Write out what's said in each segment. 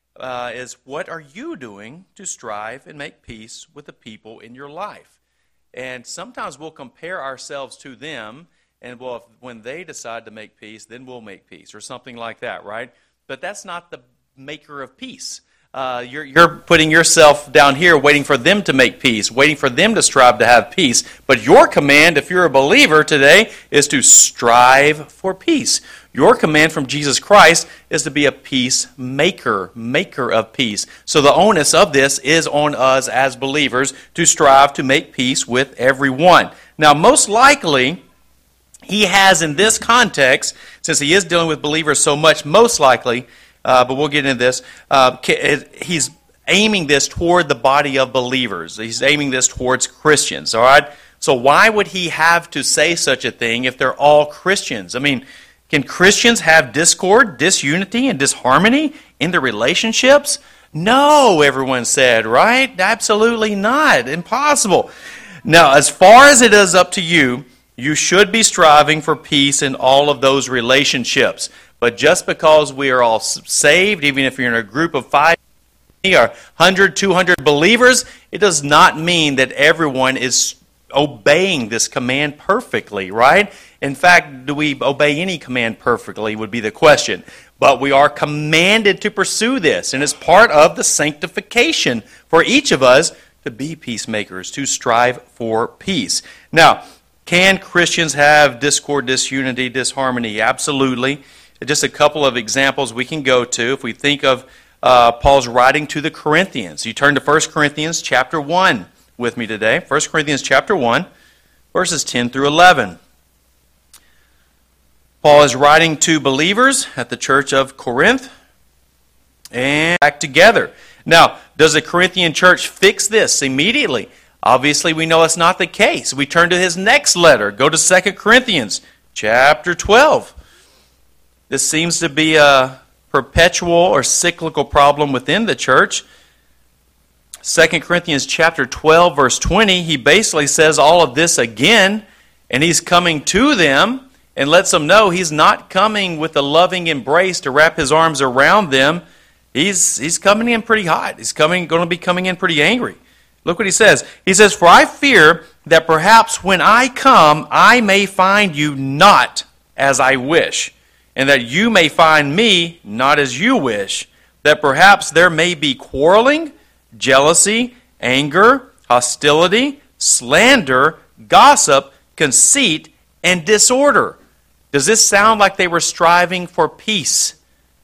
is what are you doing to strive and make peace with the people in your life? And sometimes we'll compare ourselves to them, and when they decide to make peace, then we'll make peace, or something like that, right? But that's not the maker of peace. You're putting yourself down here waiting for them to make peace, waiting for them to strive to have peace. But your command, if you're a believer today, is to strive for peace. Your command from Jesus Christ is to be a peacemaker, maker of peace. So the onus of this is on us as believers to strive to make peace with everyone. Now, most likely, he has in this context, since he is dealing with believers so much, most likely, but we'll get into this, he's aiming this toward the body of believers. He's aiming this towards Christians, all right? So why would he have to say such a thing if they're all Christians? I mean, can Christians have discord, disunity, and disharmony in their relationships? No, everyone said, right? Absolutely not. Impossible. Now, as far as it is up to you, you should be striving for peace in all of those relationships. But just because we are all saved, even if you're in a group of 5 or 100, 200 believers, it does not mean that everyone is obeying this command perfectly, right? In fact, do we obey any command perfectly would be the question. But we are commanded to pursue this, and it's part of the sanctification for each of us to be peacemakers, to strive for peace. Now, can Christians have discord, disunity, disharmony? Absolutely. Just a couple of examples we can go to. If we think of Paul's writing to the Corinthians, you turn to 1 Corinthians chapter 1 with me today. 1 Corinthians chapter 1, verses 10 through 11. Paul is writing to believers at the church of Corinth and back together. Now, does the Corinthian church fix this immediately? Obviously, we know it's not the case. We turn to his next letter. Go to 2 Corinthians chapter 12. This seems to be a perpetual or cyclical problem within the church. 2 Corinthians chapter 12, verse 20, he basically says all of this again, and he's coming to them and lets them know he's not coming with a loving embrace to wrap his arms around them. He's coming in pretty hot. He's going to be coming in pretty angry. Look what he says. He says, "For I fear that perhaps when I come, I may find you not as I wish, and that you may find me not as you wish, that perhaps there may be quarreling, jealousy, anger, hostility, slander, gossip, conceit, and disorder." Does this sound like they were striving for peace?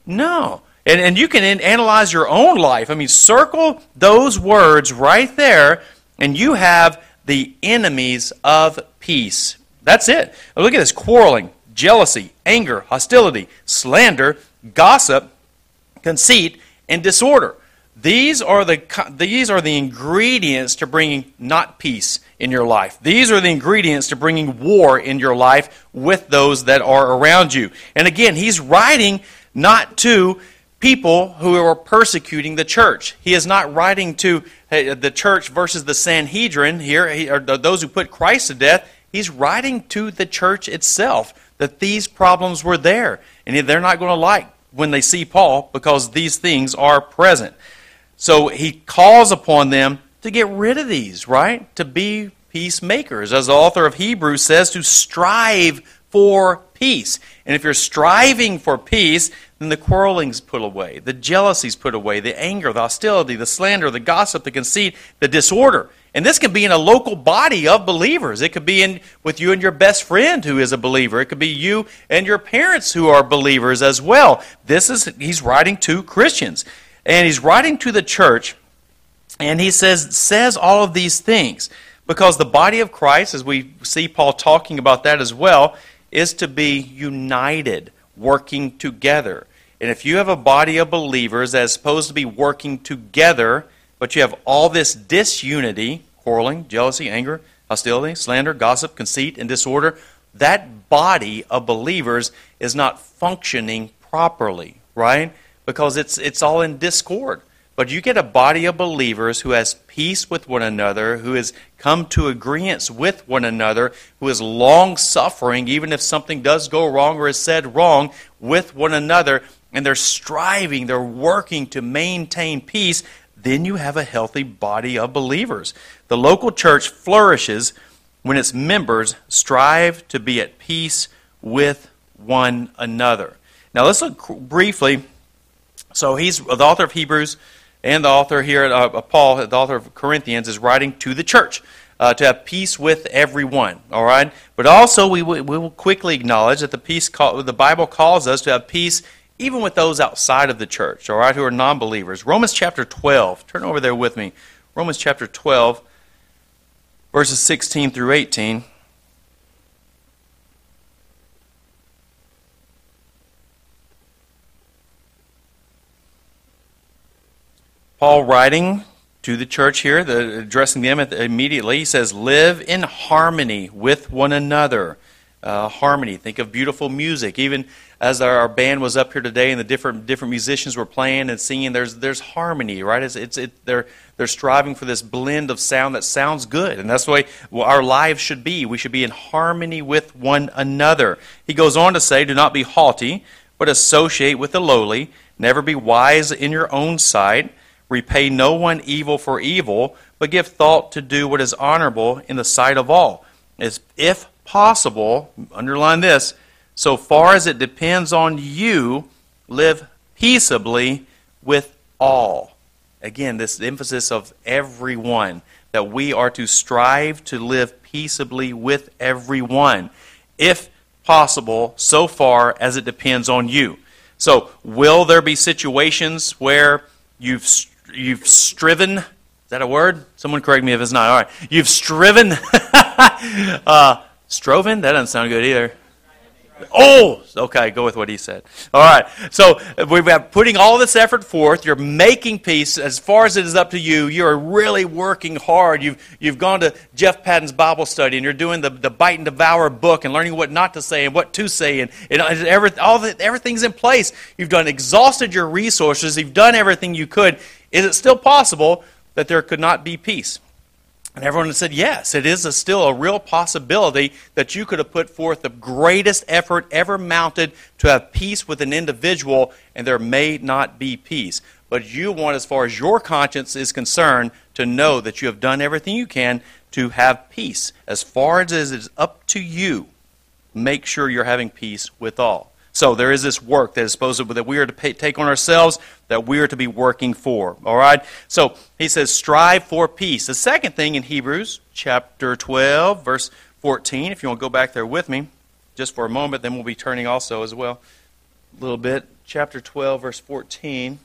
No. And you can analyze your own life. I mean, circle those words right there, and you have the enemies of peace. That's it. Look at this: quarreling, jealousy, anger, hostility, slander, gossip, conceit, and disorder. These are the ingredients to bringing not peace in your life. These are the ingredients to bringing war in your life with those that are around you. And again, he's writing not to people who are persecuting the church. He is not writing to the church versus the Sanhedrin here, or those who put Christ to death. He's writing to the church itself that these problems were there. And they're not going to like when they see Paul because these things are present. So he calls upon them to get rid of these, right? To be peacemakers. As the author of Hebrews says, to strive for peace. And if you're striving for peace, then the quarreling's put away, the jealousy's put away, the anger, the hostility, the slander, the gossip, the conceit, the disorder. And this can be in a local body of believers. It could be with you and your best friend who is a believer. It could be you and your parents who are believers as well. He's writing to Christians. And he's writing to the church, and he says all of these things because the body of Christ, as we see Paul talking about that as well, is to be united, working together. And if you have a body of believers that is supposed to be working together, but you have all this disunity, quarreling, jealousy, anger, hostility, slander, gossip, conceit, and disorder, that body of believers is not functioning properly, right? Because it's all in discord. But you get a body of believers who has peace with one another, who has come to agreement with one another, who is long-suffering, even if something does go wrong or is said wrong with one another. and they're striving, they're working to maintain peace, then you have a healthy body of believers. The local church flourishes when its members strive to be at peace with one another. Now let's look briefly. So he's the author of Hebrews, and the author here, Paul, the author of Corinthians, is writing to the church to have peace with everyone. All right, but also we will quickly acknowledge that the Bible calls us to have peace even with those outside of the church. All right, who are non-believers. Romans chapter 12. Turn over there with me. Romans chapter 12, verses 16 through 18. Paul writing to the church here, addressing them immediately, he says, live in harmony with one another. Harmony. Think of beautiful music. Even as our band was up here today and the different musicians were playing and singing, there's harmony, right? They're striving for this blend of sound that sounds good. And that's the way our lives should be. We should be in harmony with one another. He goes on to say, do not be haughty, but associate with the lowly. Never be wise in your own sight. Repay no one evil for evil, but give thought to do what is honorable in the sight of all. As if possible, underline this, so far as it depends on you, live peaceably with all. Again, this emphasis of everyone, that we are to strive to live peaceably with everyone. If possible, so far as it depends on you. So, will there be situations where you've striven? Is that a word? Someone correct me if it's not. All right. You've striven. Stroven? That doesn't sound good either. Oh, okay, go with what he said. All right, so we've got putting all this effort forth. You're making peace as far as it is up to you. You're really working hard. You've gone to Jeff Patton's Bible study, and you're doing the Bite and Devour book and learning what not to say and what to say, and everything's in place. You've exhausted your resources. You've done everything you could. Is it still possible that there could not be peace? And everyone said, yes, it is still a real possibility that you could have put forth the greatest effort ever mounted to have peace with an individual, and there may not be peace. But you want, as far as your conscience is concerned, to know that you have done everything you can to have peace. As far as it is up to you, make sure you're having peace with all. So there is this work that is supposed that we are to take on ourselves, that we are to be working for. All right? So he says, strive for peace. The second thing in Hebrews chapter 12, verse 14, if you want to go back there with me just for a moment, then we'll be turning also as well a little bit. Chapter 12, verse 14.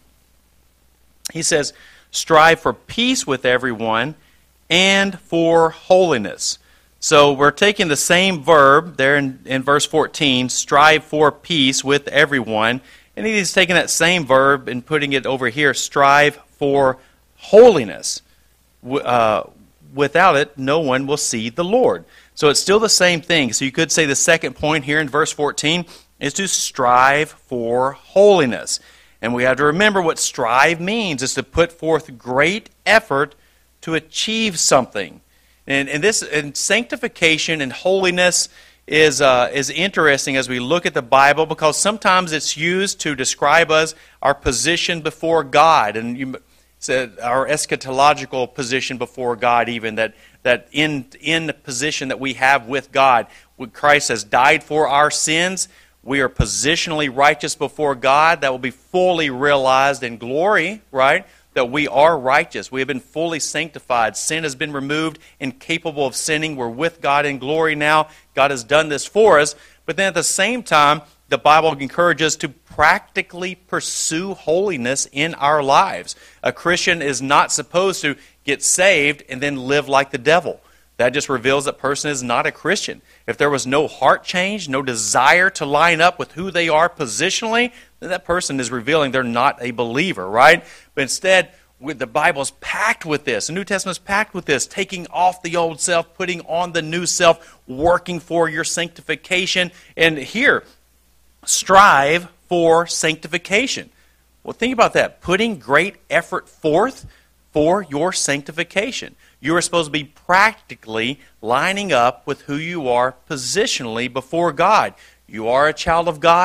He says, strive for peace with everyone and for holiness. So we're taking the same verb there in verse 14, strive for peace with everyone, and he's taking that same verb and putting it over here, strive for holiness. Without it, no one will see the Lord. So it's still the same thing. So you could say the second point here in verse 14 is to strive for holiness. And we have to remember what strive means, is to put forth great effort to achieve something. And sanctification and holiness is interesting as we look at the Bible, because sometimes it's used to describe our position before God, and our eschatological position before God, even that in the position that we have with God, when Christ has died for our sins, we are positionally righteous before God. That will be fully realized in glory, right? That we are righteous. We have been fully sanctified. Sin has been removed, incapable of sinning. We're with God in glory now. God has done this for us. But then at the same time, the Bible encourages us to practically pursue holiness in our lives. A Christian is not supposed to get saved and then live like the devil. That just reveals that person is not a Christian. If there was no heart change, no desire to line up with who they are positionally, then that person is revealing they're not a believer, right? But instead, the Bible's packed with this. The New Testament's packed with this, taking off the old self, putting on the new self, working for your sanctification. And here, strive for sanctification. Well, think about that. Putting great effort forth for your sanctification. You are supposed to be practically lining up with who you are positionally before God. You are a child of God,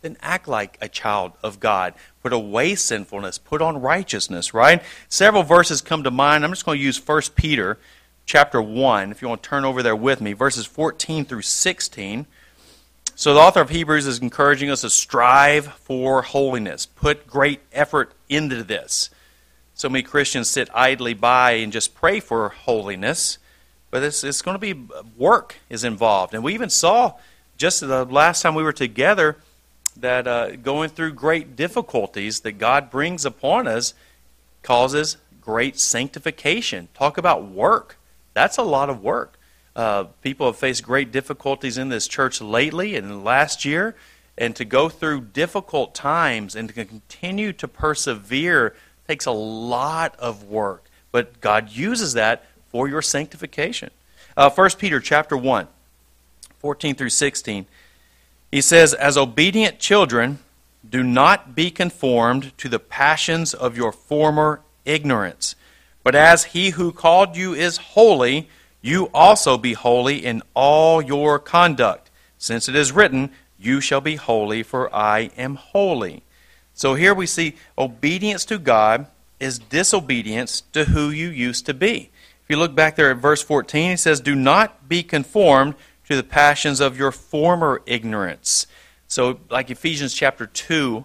then act like a child of God. Put away sinfulness, put on righteousness, right? Several verses come to mind. I'm just going to use 1 Peter chapter 1, if you want to turn over there with me, verses 14 through 16. So the author of Hebrews is encouraging us to strive for holiness. Put great effort into this. So many Christians sit idly by and just pray for holiness, but it's going to be work is involved. And we even saw just the last time we were together that going through great difficulties that God brings upon us causes great sanctification. Talk about work. That's a lot of work. People have faced great difficulties in this church lately and last year, and to go through difficult times and to continue to persevere takes a lot of work. But God uses that for your sanctification. 1 Peter chapter 1, 14 through 16. He says, "As obedient children, do not be conformed to the passions of your former ignorance. But as he who called you is holy, you also be holy in all your conduct. Since it is written, you shall be holy, for I am holy." So here we see obedience to God is disobedience to who you used to be. If you look back there at verse 14, he says, "Do not be conformed to the passions of your former ignorance." So like Ephesians chapter 2,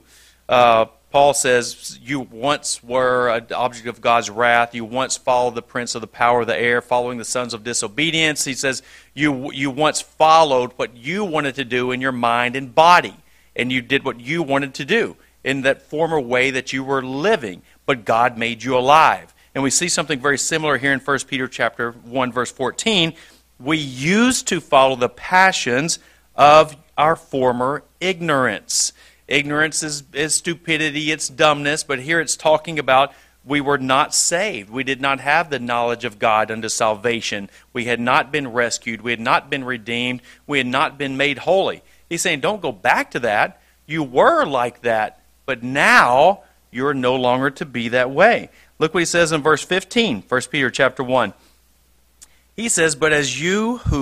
Paul says, you once were an object of God's wrath. You once followed the prince of the power of the air, following the sons of disobedience. He says, you once followed what you wanted to do in your mind and body. And you did what you wanted to do in that former way that you were living. But God made you alive. And we see something very similar here in 1 Peter chapter 1, verse 14. We used to follow the passions of our former ignorance. Ignorance is stupidity, it's dumbness, but here it's talking about we were not saved. We did not have the knowledge of God unto salvation. We had not been rescued. We had not been redeemed. We had not been made holy. He's saying, don't go back to that. You were like that, but now you're no longer to be that way. Look what he says in verse 15, 1 Peter chapter 1. He says, "But as he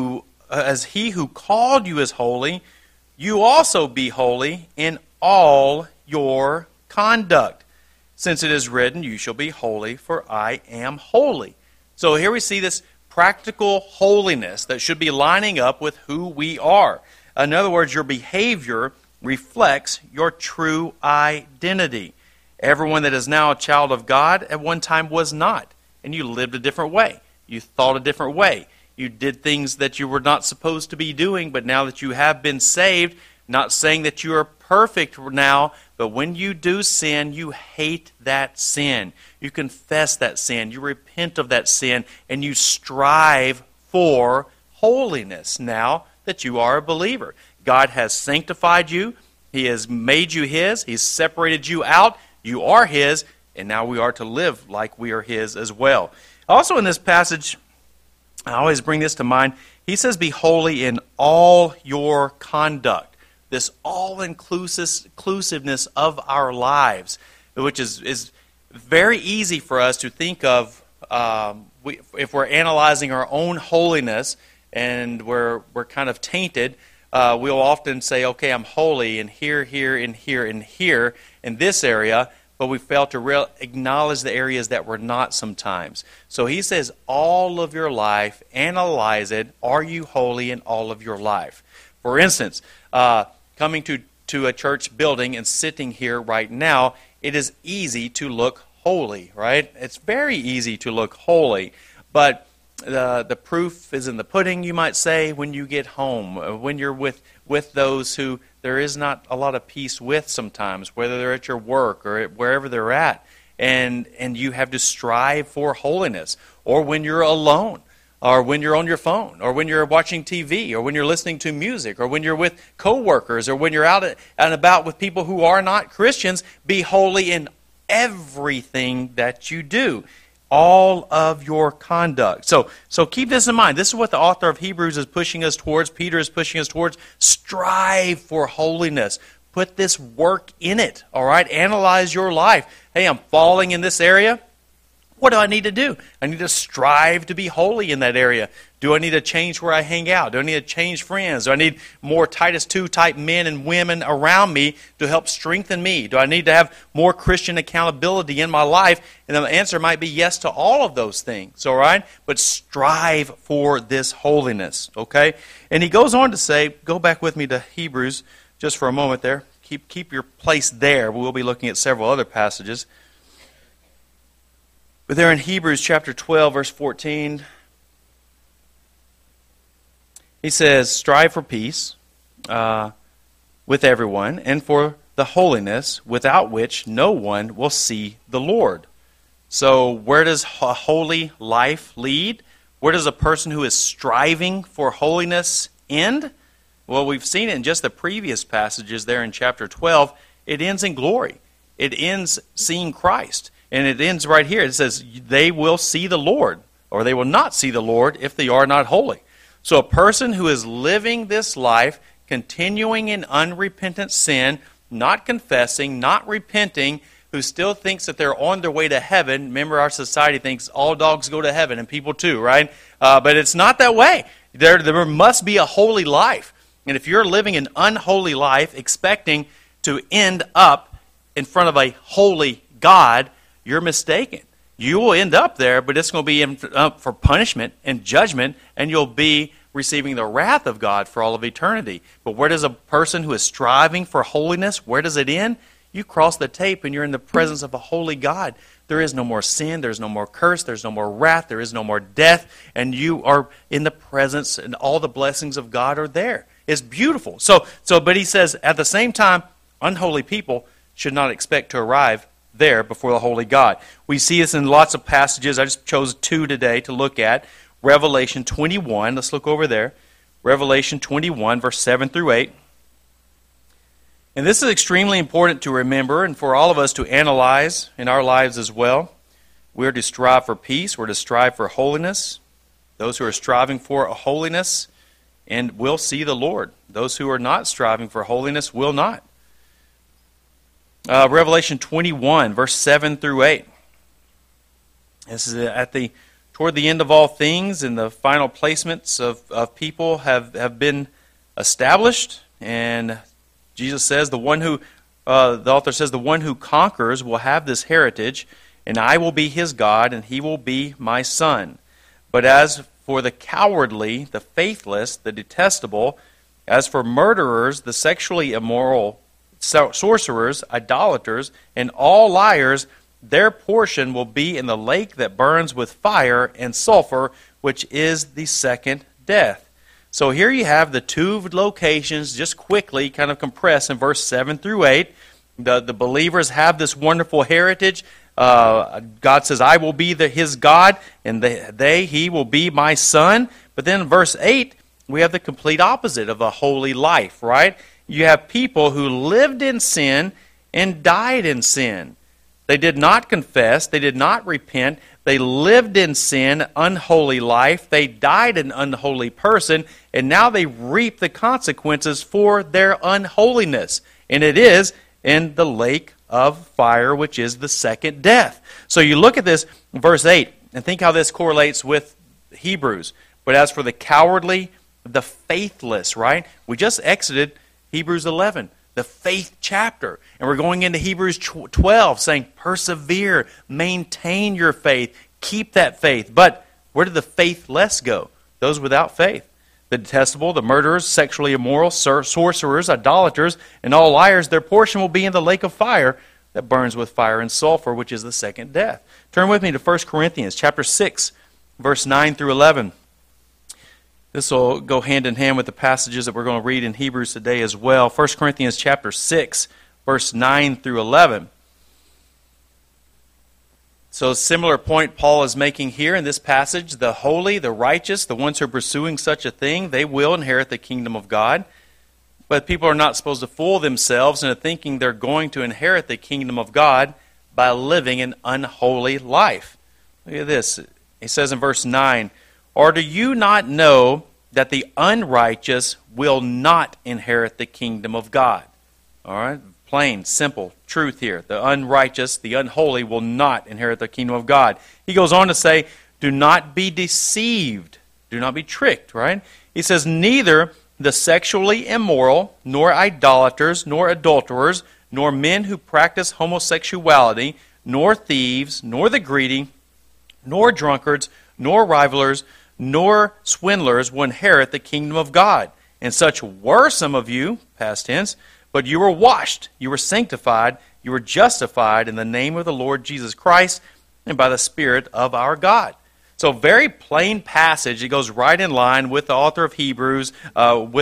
who called you is holy, you also be holy in all your conduct. Since it is written, you shall be holy, for I am holy." So here we see this practical holiness that should be lining up with who we are. In other words, your behavior reflects your true identity. Everyone that is now a child of God at one time was not, and you lived a different way. You thought a different way. You did things that you were not supposed to be doing, but now that you have been saved, not saying that you are perfect now, but when you do sin, you hate that sin. You confess that sin. You repent of that sin, and you strive for holiness now that you are a believer. God has sanctified you. He has made you His. He's separated you out. You are His, and now we are to live like we are His as well. Also in this passage, I always bring this to mind, he says, "Be holy in all your conduct." This all-inclusiveness of our lives, which is very easy for us to think of if we're analyzing our own holiness and we're kind of tainted. We'll often say, okay, I'm holy in here, and here, and here, in this area, but we fail to acknowledge the areas that we're not sometimes. So he says, all of your life, analyze it. Are you holy in all of your life? For instance, coming to a church building and sitting here right now, it is easy to look holy, right? It's very easy to look holy, but the proof is in the pudding, you might say, when you get home, when you're with those who there is not a lot of peace with sometimes, whether they're at your work or wherever they're at, and you have to strive for holiness, or when you're alone, or when you're on your phone, or when you're watching TV, or when you're listening to music, or when you're with coworkers, or when you're out and about with people who are not Christians. Be holy in everything that you do, all of your conduct. So keep this in mind. This is what the author of Hebrews is pushing us towards. Peter is pushing us towards. Strive for holiness. Put this work in it, all right? Analyze your life. Hey, I'm falling in this area. What do I need to do? I need to strive to be holy in that area. Do I need to change where I hang out? Do I need to change friends? Do I need more Titus 2 type men and women around me to help strengthen me? Do I need to have more Christian accountability in my life? And the answer might be yes to all of those things, all right? But strive for this holiness, okay? And he goes on to say, go back with me to Hebrews just for a moment there. Keep your place there. We'll be looking at several other passages. But there in Hebrews chapter 12, verse 14, he says, strive for peace with everyone and for the holiness without which no one will see the Lord. So where does a holy life lead? Where does a person who is striving for holiness end? Well, we've seen it in just the previous passages there in chapter 12. It ends in glory. It ends seeing Christ. And it ends right here. It says, they will see the Lord, or they will not see the Lord if they are not holy. So a person who is living this life, continuing in unrepentant sin, not confessing, not repenting, who still thinks that they're on their way to heaven. Remember, our society thinks all dogs go to heaven, and people too, right? But it's not that way. There must be a holy life. And if you're living an unholy life, expecting to end up in front of a holy God, you're mistaken. You will end up there, but it's going to be for punishment and judgment, and you'll be receiving the wrath of God for all of eternity. But where does a person who is striving for holiness, where does it end? You cross the tape and you're in the presence of a holy God. There is no more sin, there's no more curse, there's no more wrath, there is no more death, and you are in the presence, and all the blessings of God are there. It's beautiful. But he says, at the same time, unholy people should not expect to arrive there before the holy God. We see this in lots of passages. I just chose 2 today to look at. Revelation 21. Let's look over there. Revelation 21, verse 7 through 8. And this is extremely important to remember and for all of us to analyze in our lives as well. We're to strive for peace. We're to strive for holiness. Those who are striving for holiness and will see the Lord. Those who are not striving for holiness will not. Revelation 21, verse 7 through 8. This is toward the end of all things, and the final placements of people have been established. And Jesus says, the author says, the one who conquers will have this heritage, and I will be his God, and he will be my son. But as for the cowardly, the faithless, the detestable, as for murderers, the sexually immoral, sorcerers, idolaters, and all liars, their portion will be in the lake that burns with fire and sulfur, which is the second death. So here you have the 2 locations, just quickly kind of compressed in verse 7 through 8. The believers have this wonderful heritage. God says, I will be his God, and he will be my son. But then in verse 8, we have the complete opposite of a holy life, right? You have people who lived in sin and died in sin. They did not confess. They did not repent. They lived in sin, unholy life. They died an unholy person, and now they reap the consequences for their unholiness. And it is in the lake of fire, which is the second death. So you look at this, verse 8, and think how this correlates with Hebrews. But as for the cowardly, the faithless, right? We just exited Hebrews 11, the faith chapter. And we're going into Hebrews 12 saying, persevere, maintain your faith, keep that faith. But where did the faithless go? Those without faith. The detestable, the murderers, sexually immoral, sorcerers, idolaters, and all liars, their portion will be in the lake of fire that burns with fire and sulfur, which is the second death. Turn with me to 1 Corinthians chapter 6, verse 9 through 11. This will go hand in hand with the passages that we're going to read in Hebrews today as well. 1 Corinthians chapter 6, verse 9 through 11. So a similar point Paul is making here in this passage. The holy, the righteous, the ones who are pursuing such a thing, they will inherit the kingdom of God. But people are not supposed to fool themselves into thinking they're going to inherit the kingdom of God by living an unholy life. Look at this. He says in verse 9, or do you not know that the unrighteous will not inherit the kingdom of God? All right, Plain, simple truth here. The unrighteous, the unholy will not inherit the kingdom of God. He goes on to say, do not be deceived. Do not be tricked, right? He says, neither the sexually immoral, nor idolaters, nor adulterers, nor men who practice homosexuality, nor thieves, nor the greedy, nor drunkards, nor rivalers, nor swindlers will inherit the kingdom of God. And such were some of you, past tense, but you were washed, you were sanctified, you were justified in the name of the Lord Jesus Christ and by the Spirit of our God. So very plain passage. It goes right in line with the author of Hebrews, with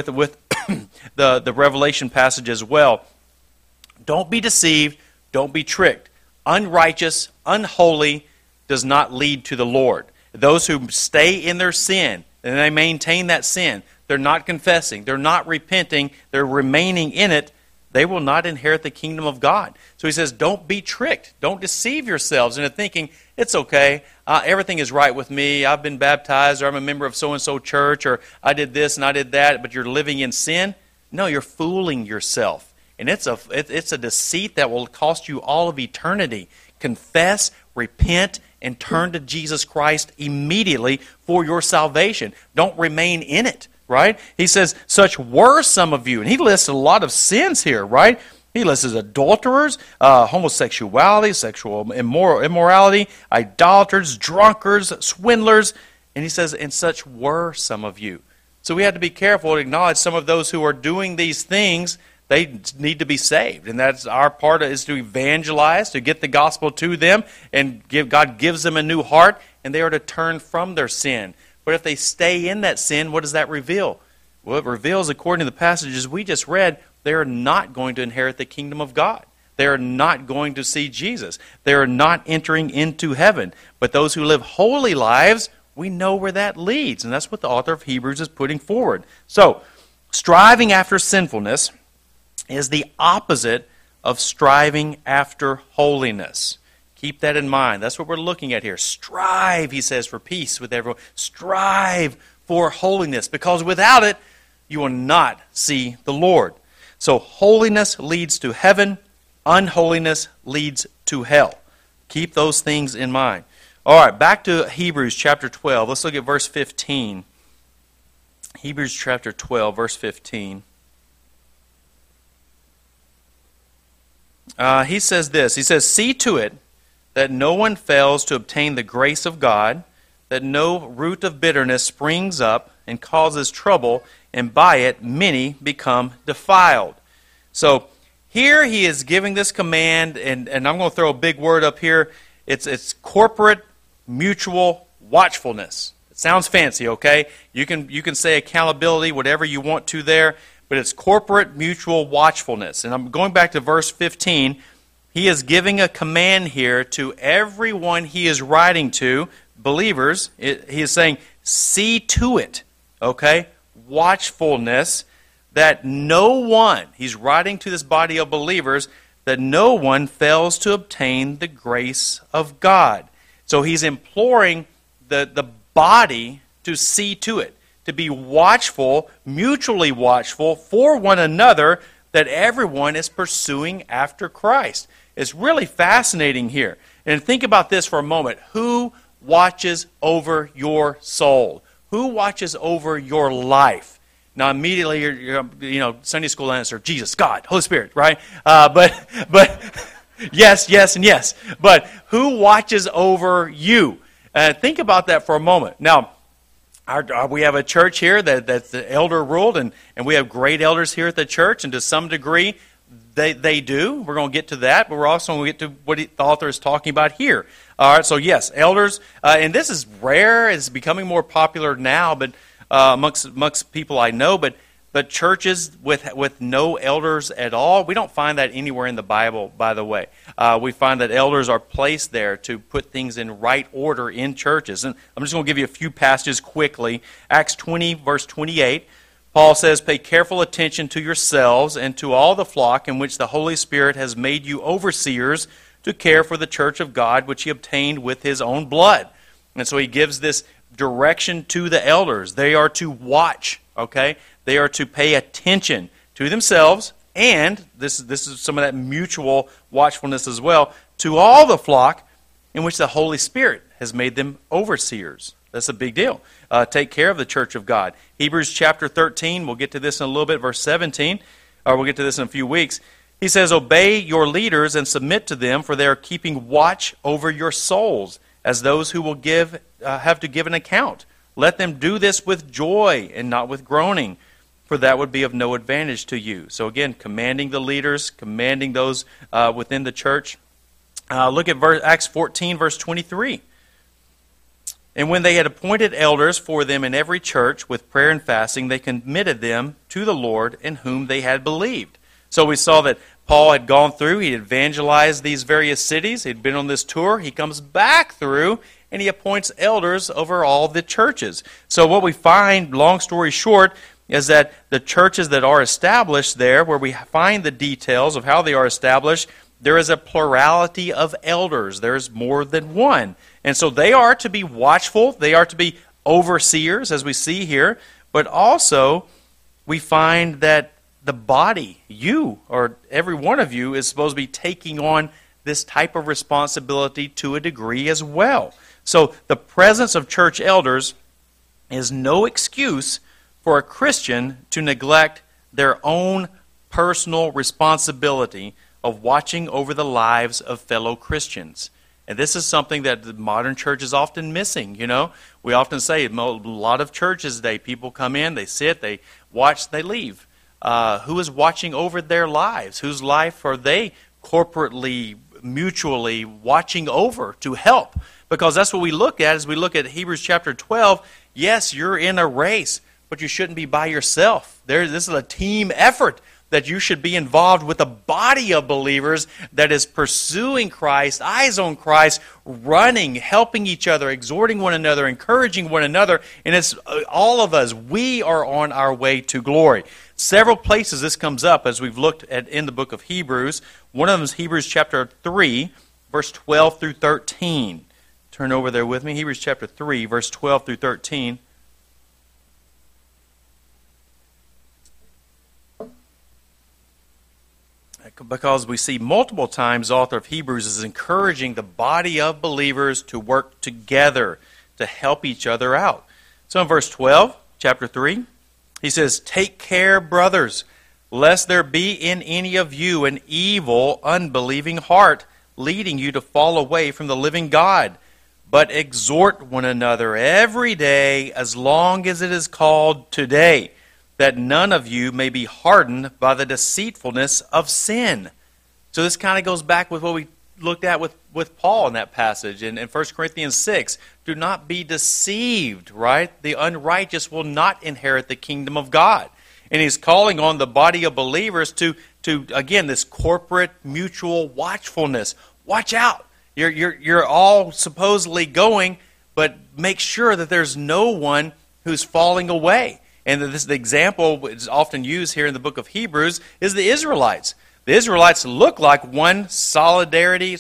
the Revelation passage as well. Don't be deceived. Don't be tricked. Unrighteous, unholy does not lead to the Lord. Those who stay in their sin, and they maintain that sin, they're not confessing, they're not repenting, they're remaining in it, they will not inherit the kingdom of God. So he says, don't be tricked. Don't deceive yourselves into thinking, it's okay, everything is right with me, I've been baptized, or I'm a member of so-and-so church, or I did this and I did that, but you're living in sin. No, you're fooling yourself. And it's a deceit that will cost you all of eternity. Confess, repent, and turn to Jesus Christ immediately for your salvation. Don't remain in it, right? He says, such were some of you. And he lists a lot of sins here, right? He lists adulterers, homosexuality, sexual immorality, idolaters, drunkards, swindlers. And he says, and such were some of you. So we have to be careful to acknowledge some of those who are doing these things, they need to be saved. And that's our part, is to evangelize, to get the gospel to them, and God gives them a new heart, and they are to turn from their sin. But if they stay in that sin, what does that reveal? Well, it reveals, according to the passages we just read, they are not going to inherit the kingdom of God. They are not going to see Jesus. They are not entering into heaven. But those who live holy lives, we know where that leads. And that's what the author of Hebrews is putting forward. So, striving after sinfulness is the opposite of striving after holiness. Keep that in mind. That's what we're looking at here. Strive, he says, for peace with everyone. Strive for holiness, because without it, you will not see the Lord. So holiness leads to heaven. Unholiness leads to hell. Keep those things in mind. All right, back to Hebrews chapter 12. Let's look at verse 15. Hebrews chapter 12, verse 15. He says this. He says, see to it that no one fails to obtain the grace of God, that no root of bitterness springs up and causes trouble, and by it many become defiled. So here he is giving this command, and I'm going to throw a big word up here. It's corporate mutual watchfulness. It sounds fancy, okay? You can say accountability, whatever you want to there, but it's corporate mutual watchfulness. And I'm going back to verse 15. He is giving a command here to everyone he is writing to, believers. He is saying, see to it, okay? Watchfulness, that no one, he's writing to this body of believers, that no one fails to obtain the grace of God. So he's imploring the body to see to it, to be watchful, mutually watchful for one another, that everyone is pursuing after Christ. It's really fascinating here. And think about this for a moment. Who watches over your soul? Who watches over your life? Now, immediately, you're Sunday school answer, Jesus, God, Holy Spirit, right? But yes, and yes. But who watches over you? Think about that for a moment. Now, we have a church here that's the elder ruled, and we have great elders here at the church, and to some degree, they do. We're going to get to that, but we're also going to get to what the author is talking about here. All right, so yes, elders, and this is rare. It's becoming more popular now, but amongst people I know, but churches with no elders at all, we don't find that anywhere in the Bible, by the way. We find that elders are placed there to put things in right order in churches. And I'm just going to give you a few passages quickly. Acts 20, verse 28, Paul says, pay careful attention to yourselves and to all the flock in which the Holy Spirit has made you overseers to care for the church of God, which he obtained with his own blood. And so he gives this direction to the elders. They are to watch, okay? They are to pay attention to themselves and this is some of that mutual watchfulness as well, to all the flock in which the Holy Spirit has made them overseers. That's a big deal. Take care of the church of God. Hebrews chapter 13, we'll get to this in a little bit, verse 17, or we'll get to this in a few weeks. He says, obey your leaders and submit to them, for they are keeping watch over your souls, as those who will have to give an account. Let them do this with joy and not with groaning, for that would be of no advantage to you. So again, commanding the leaders, commanding those within the church. Look at Acts 14, verse 23. And when they had appointed elders for them in every church with prayer and fasting, they committed them to the Lord in whom they had believed. So we saw that Paul had gone through, he had evangelized these various cities, he'd been on this tour, he comes back through, and he appoints elders over all the churches. So what we find, long story short, is that the churches that are established there, where we find the details of how they are established, there is a plurality of elders. There's more than one. And so they are to be watchful. They are to be overseers, as we see here. But also, we find that the body, you, or every one of you, is supposed to be taking on this type of responsibility to a degree as well. So the presence of church elders is no excuse for a Christian to neglect their own personal responsibility of watching over the lives of fellow Christians. And this is something that the modern church is often missing, you know. We often say, a lot of churches today, people come in, they sit, they watch, they leave. Who is watching over their lives? Whose life are they corporately, mutually watching over to help? Because that's what we look at as we look at Hebrews chapter 12. Yes, you're in a race, but you shouldn't be by yourself. This is a team effort, that you should be involved with a body of believers that is pursuing Christ, eyes on Christ, running, helping each other, exhorting one another, encouraging one another. And it's all of us. We are on our way to glory. Several places this comes up as we've looked at in the book of Hebrews. One of them is Hebrews chapter 3, verse 12 through 13. Turn over there with me. Hebrews chapter 3, verse 12 through 13. Because we see multiple times the author of Hebrews is encouraging the body of believers to work together to help each other out. So in verse 12, chapter 3, he says, take care, brothers, lest there be in any of you an evil, unbelieving heart, leading you to fall away from the living God. But exhort one another every day, as long as it is called today, that none of you may be hardened by the deceitfulness of sin. So this kind of goes back with what we looked at with Paul in that passage in 1 Corinthians 6. Do not be deceived, right? The unrighteous will not inherit the kingdom of God. And he's calling on the body of believers to again, this corporate mutual watchfulness. Watch out. You're all supposedly going, but make sure that there's no one who's falling away. And the example which is often used here in the book of Hebrews is the Israelites. The Israelites look like one solid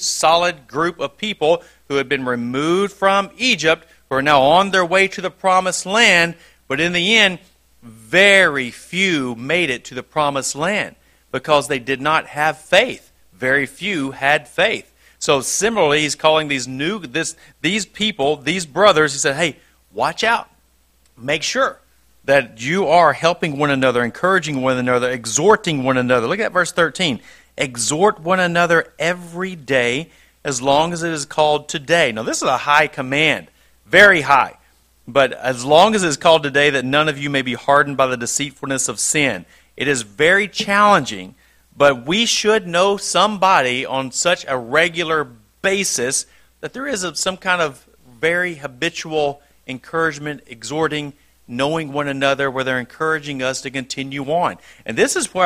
group of people who had been removed from Egypt, who are now on their way to the promised land, but in the end, very few made it to the promised land because they did not have faith. Very few had faith. So similarly, he's calling these people, these brothers, he said, hey, watch out. Make sure that you are helping one another, encouraging one another, exhorting one another. Look at verse 13. Exhort one another every day, as long as it is called today. Now, this is a high command, very high. But as long as it is called today, that none of you may be hardened by the deceitfulness of sin. It is very challenging, but we should know somebody on such a regular basis that there is some kind of very habitual encouragement, exhorting, knowing one another, where they're encouraging us to continue on. And this is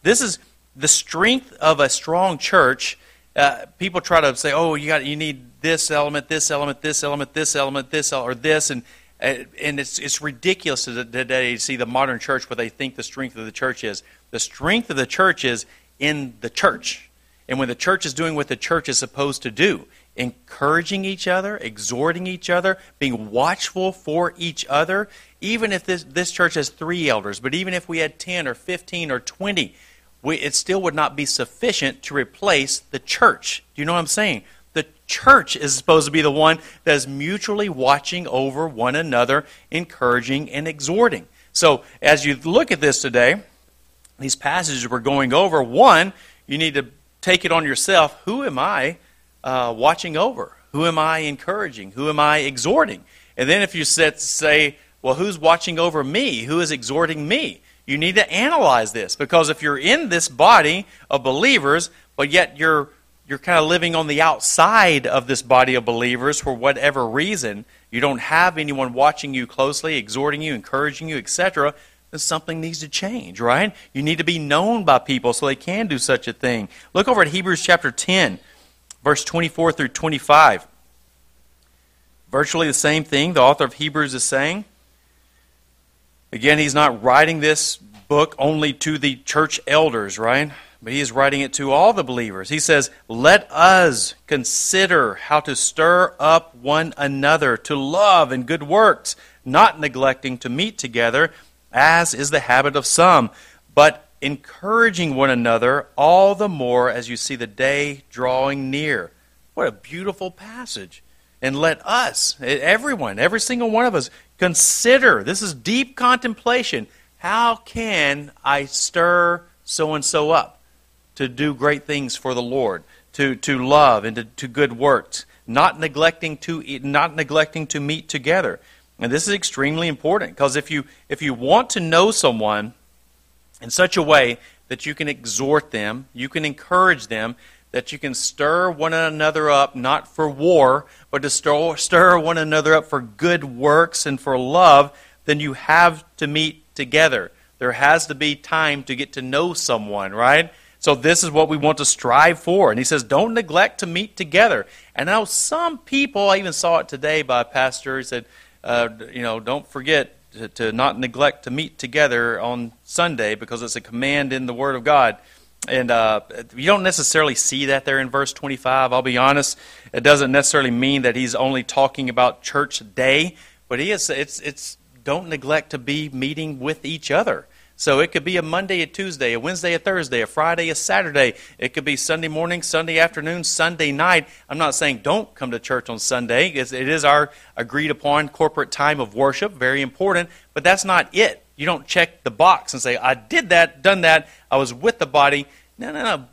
the strength of a strong church. People try to say, oh, you need this element, this element, this element, this element, this, or this, and it's ridiculous today to see the modern church what they think the strength of the church is. The strength of the church is in the church. And when the church is doing what the church is supposed to do, encouraging each other, exhorting each other, being watchful for each other. Even if this church has 3 elders, but even if we had 10 or 15 or 20, it still would not be sufficient to replace the church. Do you know what I'm saying? The church is supposed to be the one that is mutually watching over one another, encouraging and exhorting. So as you look at this today, these passages we're going over, one, you need to take it on yourself. Who am I watching over? Who am I encouraging? Who am I exhorting? And then if you say, well, who's watching over me? Who is exhorting me? You need to analyze this, because if you're in this body of believers, but yet you're kind of living on the outside of this body of believers for whatever reason, you don't have anyone watching you closely, exhorting you, encouraging you, etc., then something needs to change, right? You need to be known by people so they can do such a thing. Look over at Hebrews chapter 10, verse 24 through 25. Virtually the same thing the author of Hebrews is saying. Again, he's not writing this book only to the church elders, right? But he is writing it to all the believers. He says, let us consider how to stir up one another to love and good works, not neglecting to meet together, as is the habit of some, but encouraging one another all the more as you see the day drawing near. What a beautiful passage. And let us, everyone, every single one of us, consider, this is deep contemplation, how can I stir so-and-so up to do great things for the Lord, to love and to good works, not neglecting to meet together. And this is extremely important, because if you want to know someone in such a way that you can exhort them, you can encourage them, that you can stir one another up, not for war, but to stir one another up for good works and for love, then you have to meet together. There has to be time to get to know someone, right? So this is what we want to strive for. And he says, don't neglect to meet together. And now some people, I even saw it today by a pastor, he said, don't forget to not neglect to meet together on Sunday, because it's a command in the Word of God. And you don't necessarily see that there in verse 25. I'll be honest. It doesn't necessarily mean that he's only talking about church day, but it's don't neglect to be meeting with each other. So it could be a Monday, a Tuesday, a Wednesday, a Thursday, a Friday, a Saturday. It could be Sunday morning, Sunday afternoon, Sunday night. I'm not saying don't come to church on Sunday. It is our agreed upon corporate time of worship, very important, but that's not it. You don't check the box and say, I did that, done that, I was with the body. No.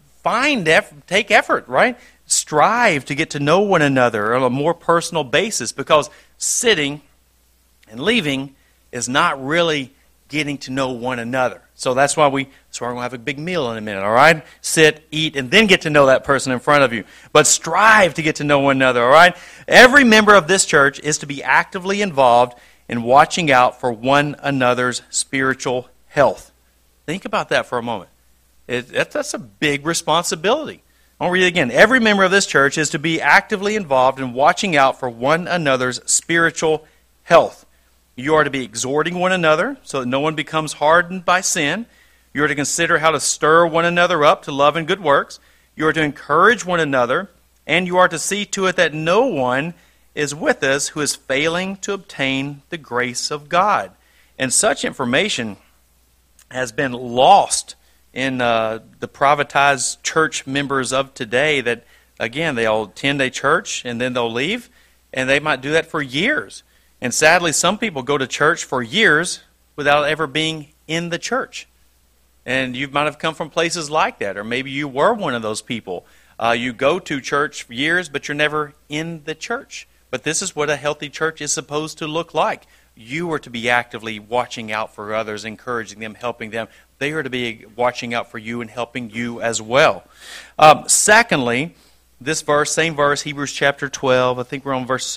Take effort, right? Strive to get to know one another on a more personal basis, because sitting and leaving is not really getting to know one another. So that's why we're going to have a big meal in a minute, all right? Sit, eat, and then get to know that person in front of you. But strive to get to know one another, all right? Every member of this church is to be actively involved in watching out for one another's spiritual health. Think about that for a moment. That's a big responsibility. I'll read it again. Every member of this church is to be actively involved in watching out for one another's spiritual health. You are to be exhorting one another so that no one becomes hardened by sin. You are to consider how to stir one another up to love and good works. You are to encourage one another, and you are to see to it that no one is with us who is failing to obtain the grace of God. And such information has been lost in the privatized church members of today, that, again, they'll attend a church and then they'll leave, and they might do that for years. And sadly, some people go to church for years without ever being in the church. And you might have come from places like that, or maybe you were one of those people. You go to church for years, but you're never in the church. But this is what a healthy church is supposed to look like. You are to be actively watching out for others, encouraging them, helping them. They are to be watching out for you and helping you as well. Secondly, this verse, same verse, Hebrews chapter 12. I think we're on verse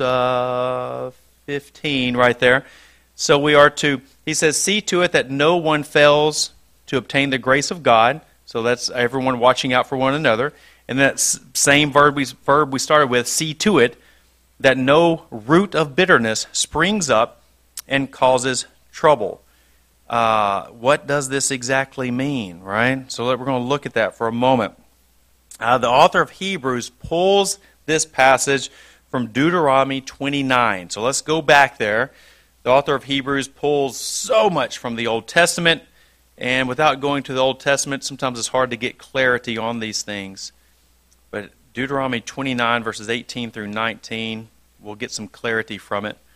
15 right there. So we are to, he says, see to it that no one fails to obtain the grace of God. So that's everyone watching out for one another. And that same verb we started with, see to it that no root of bitterness springs up and causes trouble. What does this exactly mean, right? So we're going to look at that for a moment. The author of Hebrews pulls this passage from Deuteronomy 29. So let's go back there. The author of Hebrews pulls so much from the Old Testament And without going to the Old Testament, sometimes it's hard to get clarity on these things. But Deuteronomy 29, verses 18 through 19, we'll get some clarity from it.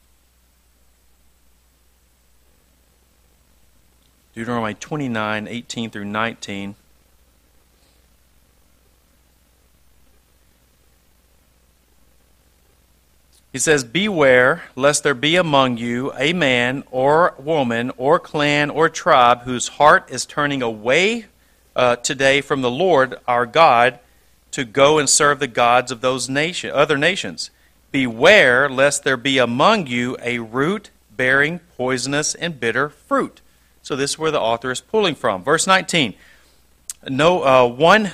Deuteronomy 29, 18 through 19. He says, "Beware, lest there be among you a man or woman or clan or tribe whose heart is turning away today from the Lord our God to go and serve the gods of those other nations. Beware, lest there be among you a root bearing poisonous and bitter fruit." So this is where the author is pulling from. Verse 19. One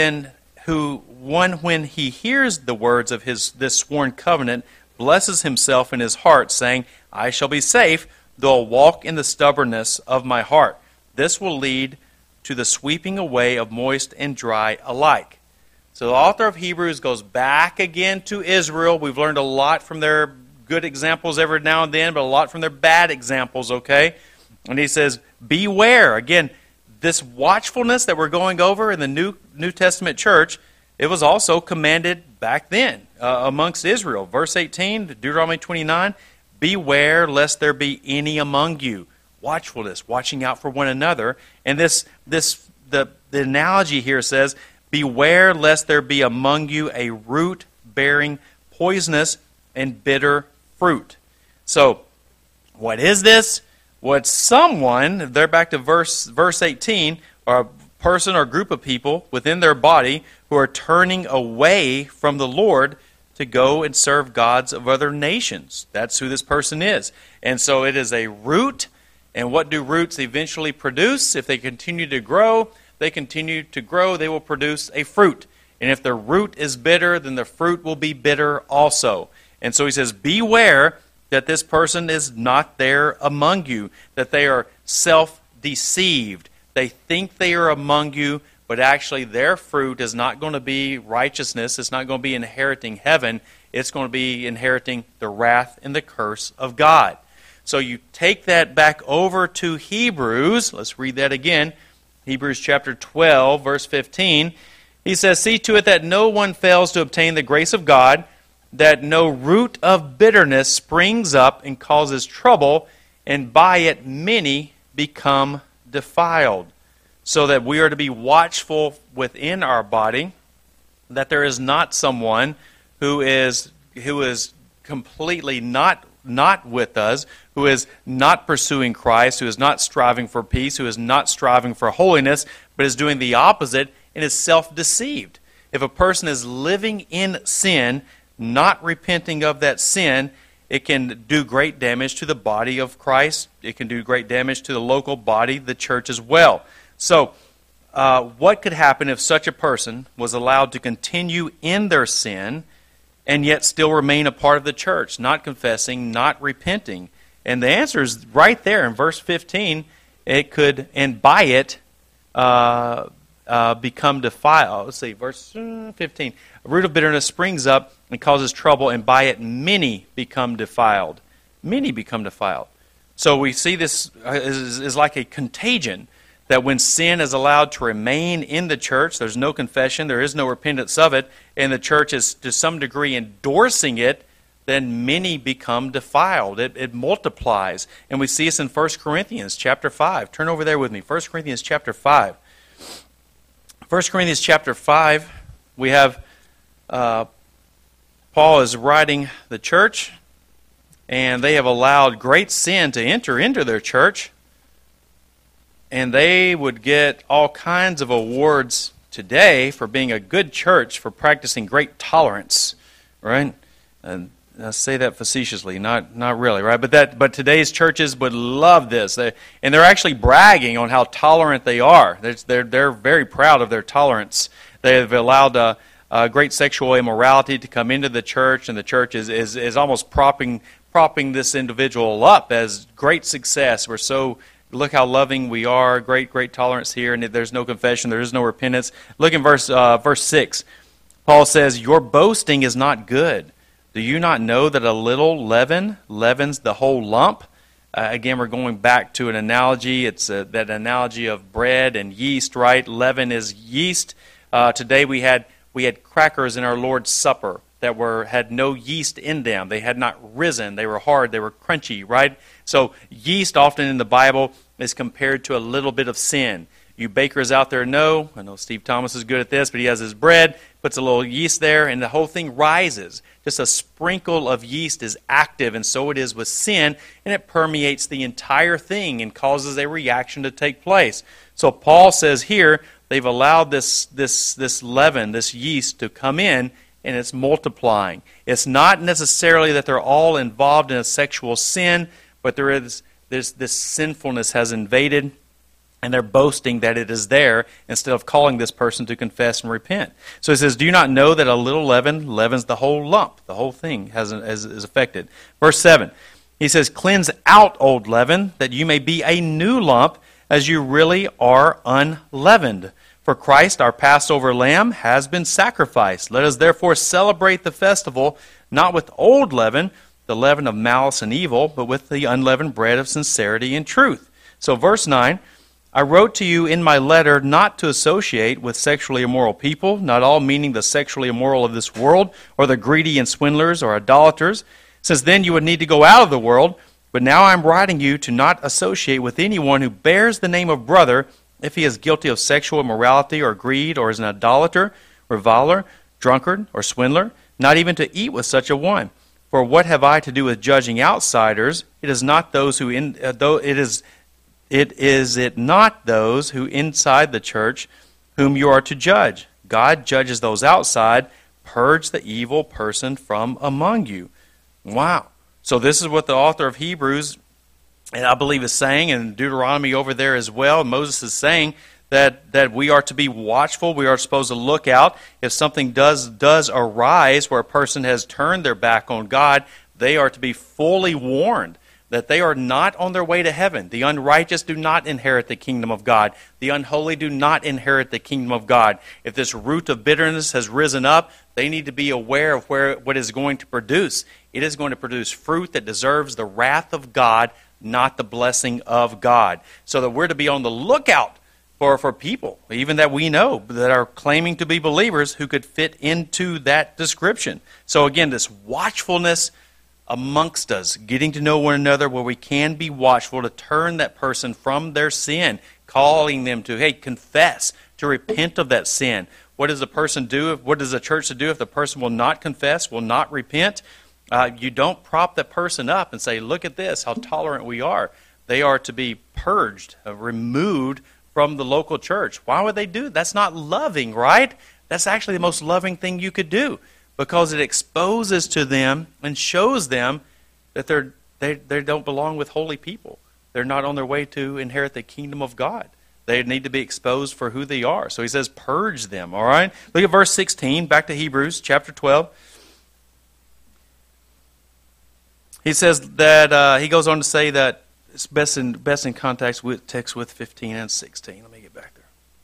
when he hears the words of this sworn covenant blesses himself in his heart, saying, "I shall be safe, though I walk in the stubbornness of my heart." This will lead to the sweeping away of moist and dry alike. So the author of Hebrews goes back again to Israel. We've learned a lot from their good examples every now and then, but a lot from their bad examples, okay? And he says, beware. Again, this watchfulness that we're going over in the New Testament church, it was also commanded back then amongst Israel. Verse 18, Deuteronomy 29, "Beware lest there be any among you." Watchfulness, watching out for one another. And the analogy here says, "Beware lest there be among you a root bearing poisonous and bitter fruit." So, what is this? What someone, they're back to verse 18, or a person or group of people within their body who are turning away from the Lord to go and serve gods of other nations. That's who this person is. And so it is a root. And what do roots eventually produce? If they continue to grow, they will produce a fruit. And if the root is bitter, then the fruit will be bitter also. And so he says, beware that this person is not there among you, that they are self-deceived. They think they are among you, but actually their fruit is not going to be righteousness. It's not going to be inheriting heaven. It's going to be inheriting the wrath and the curse of God. So you take that back over to Hebrews. Let's read that again. Hebrews chapter 12, verse 15. He says, "See to it that no one fails to obtain the grace of God, that no root of bitterness springs up and causes trouble, and by it many become defiled." So that we are to be watchful within our body, that there is not someone who is completely not with us, who is not pursuing Christ, who is not striving for peace, who is not striving for holiness, but is doing the opposite and is self-deceived. If a person is living in sin, not repenting of that sin, it can do great damage to the body of Christ. It can do great damage to the local body, the church as well. So, what could happen if such a person was allowed to continue in their sin and yet still remain a part of the church, not confessing, not repenting? And the answer is right there in verse 15. It could, and by it, become defiled. Let's see, verse 15. "A root of bitterness springs up and causes trouble, and by it many become defiled." Many become defiled. So we see this is like a contagion, that when sin is allowed to remain in the church, there's no confession, there is no repentance of it, and the church is to some degree endorsing it, then many become defiled. It multiplies. And we see this in 1 Corinthians chapter 5. Turn over there with me. 1 Corinthians chapter 5. 1 Corinthians chapter 5, we have Paul is writing the church, and they have allowed great sin to enter into their church, and they would get all kinds of awards today for being a good church, for practicing great tolerance, right? And I say that facetiously, not really, right? But today's churches would love this, and they're actually bragging on how tolerant they are. They're very proud of their tolerance. They've allowed great sexual immorality to come into the church, and the church is almost propping this individual up as great success. Look how loving we are, great tolerance here, and there's no confession, there is no repentance. Look in verse 6. Paul says, "Your boasting is not good. Do you not know that a little leaven leavens the whole lump? Again, we're going back to an analogy. It's that analogy of bread and yeast, right? Leaven is yeast. Today we had crackers in our Lord's Supper that had no yeast in them. They had not risen. They were hard. They were crunchy, right? So yeast often in the Bible is compared to a little bit of sin. You bakers out there know, I know Steve Thomas is good at this, but he has his bread, puts a little yeast there, and the whole thing rises. Just a sprinkle of yeast is active, and so it is with sin, and it permeates the entire thing and causes a reaction to take place. So Paul says here, they've allowed this leaven, this yeast, to come in, and it's multiplying. It's not necessarily that they're all involved in a sexual sin, but there's this sinfulness has invaded, and they're boasting that it is there instead of calling this person to confess and repent. So he says, do you not know that a little leaven leavens the whole lump? The whole thing is affected. Verse 7, he says, cleanse out old leaven, that you may be a new lump, as you really are unleavened. For Christ, our Passover lamb, has been sacrificed. Let us therefore celebrate the festival, not with old leaven, the leaven of malice and evil, but with the unleavened bread of sincerity and truth. So verse 9, I wrote to you in my letter not to associate with sexually immoral people, not all meaning the sexually immoral of this world, or the greedy and swindlers or idolaters, since then you would need to go out of the world. But now I am writing you to not associate with anyone who bears the name of brother, if he is guilty of sexual immorality or greed, or is an idolater, reviler, drunkard, or swindler, not even to eat with such a one. For what have I to do with judging outsiders? It is not those who not those who inside the church whom you are to judge. God judges those outside. Purge the evil person from among you. Wow. So this is what the author of Hebrews, and I believe, is saying, and Deuteronomy over there as well. Moses is saying that we are to be watchful. We are supposed to look out. If something does arise where a person has turned their back on God, they are to be fully warned that they are not on their way to heaven. The unrighteous do not inherit the kingdom of God. The unholy do not inherit the kingdom of God. If this root of bitterness has risen up, they need to be aware of what is going to produce. It is going to produce fruit that deserves the wrath of God, not the blessing of God. So that we're to be on the lookout for people, even that we know, that are claiming to be believers, who could fit into that description. So again, this watchfulness amongst us, getting to know one another, where we can be watchful to turn that person from their sin, calling them to, hey, confess, to repent of that sin. What does a person do? What does a church do if the person will not confess, will not repent? You don't prop that person up and say, look at this, how tolerant we are. They are to be purged, removed from the local church. Why would they do that? That's not loving, right? That's actually the most loving thing you could do, because it exposes to them and shows them that they don't belong with holy people. They're not on their way to inherit the kingdom of God. They need to be exposed for who they are. So he says, purge them, all right? Look at verse 16, back to Hebrews chapter 12. He says that, he goes on to say that it's best in context with text with 15 and 16. Let me get back there.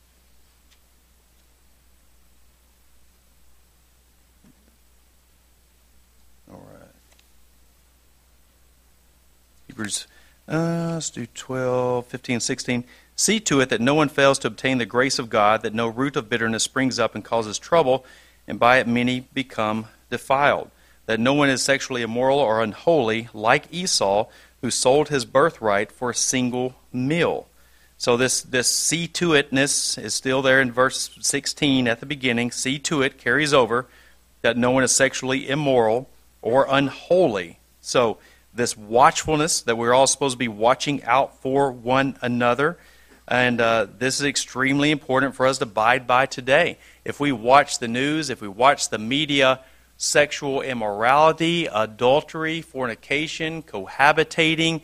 Hebrews, let's do 12, 15, 16. See to it that no one fails to obtain the grace of God, that no root of bitterness springs up and causes trouble, and by it many become defiled. That no one is sexually immoral or unholy, like Esau, who sold his birthright for a single meal. So this see to itness is still there in verse 16 at the beginning. See to it carries over, that no one is sexually immoral or unholy. So this watchfulness, that we're all supposed to be watching out for one another. And this is extremely important for us to abide by today. If we watch the news, if we watch the media, sexual immorality, adultery, fornication, cohabitating,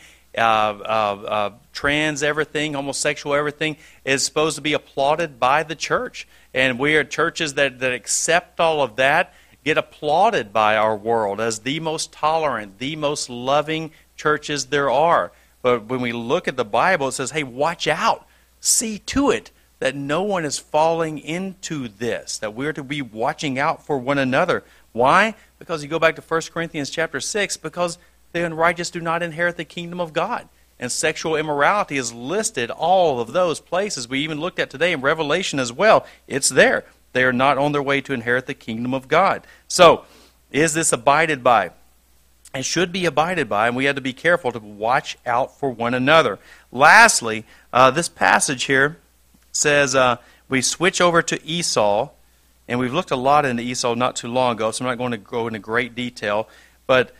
trans everything, homosexual everything is supposed to be applauded by the church. And we are churches that accept all of that, get applauded by our world as the most tolerant, the most loving churches there are. But when we look at the Bible, it says, hey, watch out. See to it that no one is falling into this, that we're to be watching out for one another. Why? Because you go back to 1 Corinthians chapter 6, because the unrighteous do not inherit the kingdom of God. And sexual immorality is listed all of those places. We even looked at today in Revelation as well. It's there. They are not on their way to inherit the kingdom of God. So, is this abided by? It should be abided by, and we have to be careful to watch out for one another. Lastly, this passage here says we switch over to Esau, and we've looked a lot into Esau not too long ago, so I'm not going to go into great detail. But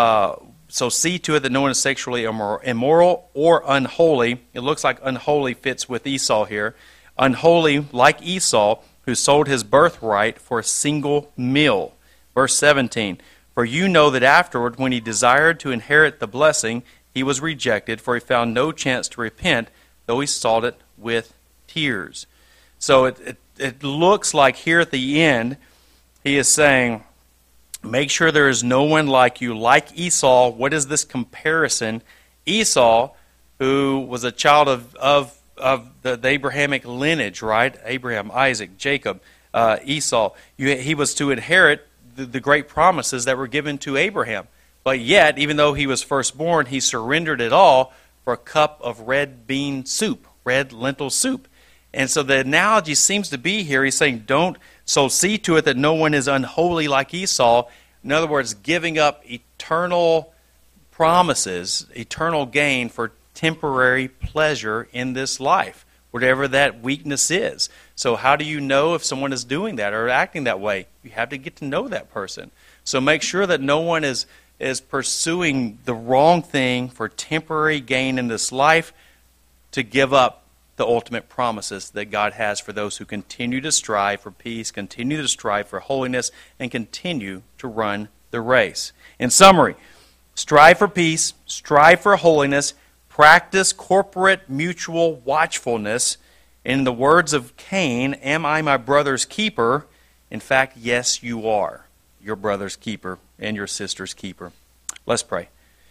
so see to it that no one is sexually immoral or unholy. It looks like unholy fits with Esau here. Unholy, like Esau, who sold his birthright for a single meal. Verse 17, for you know that afterward, when he desired to inherit the blessing, he was rejected, for he found no chance to repent, though he sought it with tears. So it looks like here at the end, he is saying, make sure there is no one like you, like Esau. What is this comparison? Esau, who was a child of the Abrahamic lineage, right? Abraham, Isaac, Jacob, Esau. He was to inherit the great promises that were given to Abraham. But yet, even though he was firstborn, he surrendered it all for a cup of red bean soup, red lentil soup. And so the analogy seems to be here, he's saying, so see to it that no one is unholy like Esau. In other words, giving up eternal promises, eternal gain for temporary pleasure in this life, whatever that weakness is. So how do you know if someone is doing that or acting that way? You have to get to know that person. So make sure that no one is pursuing the wrong thing for temporary gain in this life to give up the ultimate promises that God has for those who continue to strive for peace, continue to strive for holiness, and continue to run the race. In summary, strive for peace, strive for holiness, practice corporate mutual watchfulness. In the words of Cain, am I my brother's keeper? In fact, yes, you are your brother's keeper and your sister's keeper. Let's pray.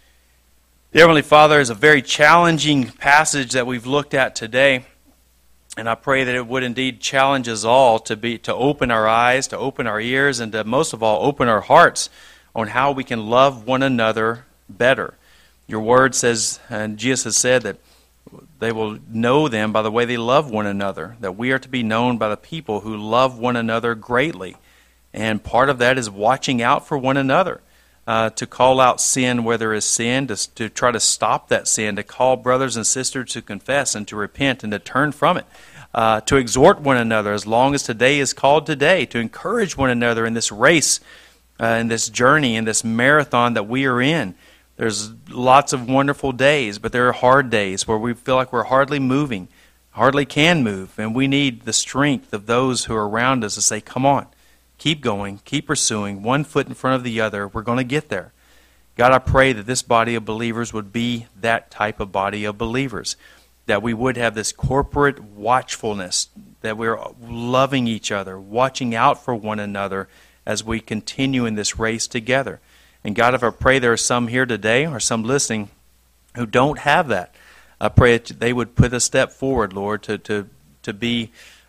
The Heavenly Father, is a very challenging passage that we've looked at today, and I pray that it would indeed challenge us all to open our eyes, to open our ears, and to most of all open our hearts on how we can love one another better. Your word says, and Jesus has said, that they will know them by the way they love one another, that we are to be known by the people who love one another greatly. And part of that is watching out for one another. To call out sin where there is sin, to try to stop that sin, to call brothers and sisters to confess and to repent and to turn from it, to exhort one another as long as today is called today, to encourage one another in this race, in this journey, in this marathon that we are in. There's lots of wonderful days, but there are hard days where we feel like we're hardly moving, hardly can move, and we need the strength of those who are around us to say, come on. Keep going, keep pursuing, one foot in front of the other. We're going to get there. God, I pray that this body of believers would be that type of body of believers, that we would have this corporate watchfulness, that we're loving each other, watching out for one another as we continue in this race together. And God, if I pray there are some here today or some listening who don't have that, I pray that they would put a step forward, Lord, to be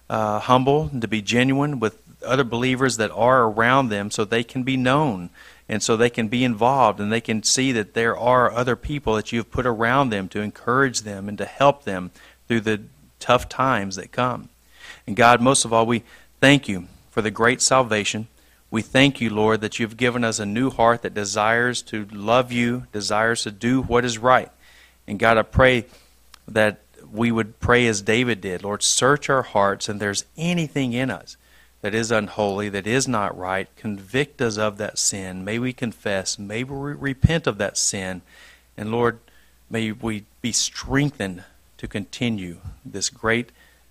humble and to be genuine with other believers that are around them so they can be known and so they can be involved and they can see that there are other people that you've put around them to encourage them and to help them through the tough times that come. And God, most of all, we thank you for the great salvation. We thank you, Lord, that you've given us a new heart that desires to love you, desires to do what is right. And God, I pray that we would pray as David did. Lord, search our hearts, and there's anything in us that is unholy, that is not right, convict us of that sin. May we confess, may we repent of that sin. And Lord, may we be strengthened to continue this great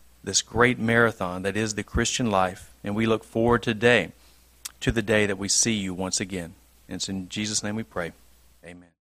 marathon that is the Christian life. And we look forward today to the day that we see you once again. And it's in Jesus' name we pray. Amen.